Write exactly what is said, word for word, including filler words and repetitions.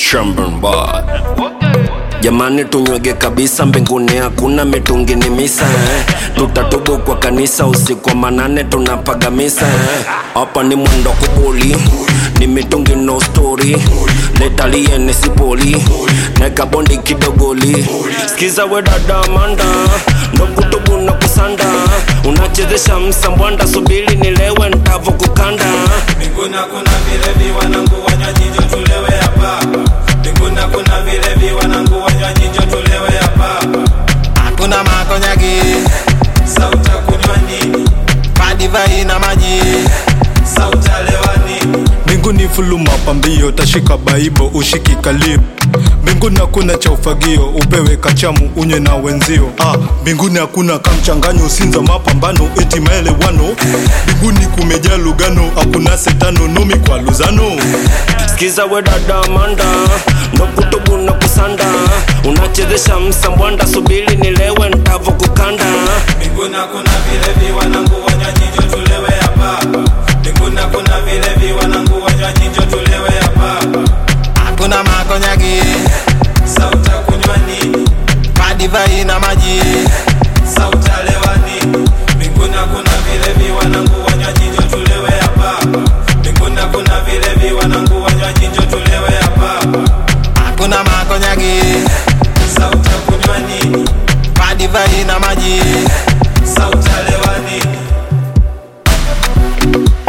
Shamburn boy. Jamani tunywege kabisa, mbinguni hakuna mitungi ni misa eh. Tutatubu kwa kanisa usiku wa manane tunapaga misa eh. Hapa ni mwendo kubuli, ni mitungi no story. Letalie nesipoli, neka bondi kidogoli. Skiza we dada Amanda, ndo kutubu na kusanda. Unachezesha msambwanda, subili nilewe ntavo kukanda. Mbinguni kuna vilevi wanangu wanywaji njoo tulewe hapa. Mbinguni kuna vilevi wanangu wanywaji njoo tulewe hapa. Hakuna makonyagi, sauta kunywa nini? Madivai na maji, sauta lewani. Mbinguni fulu mapambio, tashika baibo ushiki kalio. Mbinguni hakuna cha ufagio, upewe kachamu unye na wenzio. Ah, mbinguni hakuna kamchanganyo, usinza mapambano eti maelewano. Mbinguni kumejaa lugano, hakuna setano nomi kwa luzano. Skiza we dada Amanda, ndo kutubu na kusanda. Unachezesha msambwanda, subili nilewe ntavo kukanda. Mbinguni kuna vilevi wanangu wanywaji njoo tulewe hapa. Mbinguni kuna vilevi wanangu wanywaji njoo tulewe hapa. Hakuna makonyagi, sauta kunywa nini? Madivai na maji, sauta lewani. Mbinguni kuna vilevi wanangu wanywaji njoo tulewe hapa. Mbinguni kuna vilevi wanangu wanywaji njoo tulewe hapa. Hakuna makonyagi, sauta kunywa nini? Madivai na maji, sauta lewani.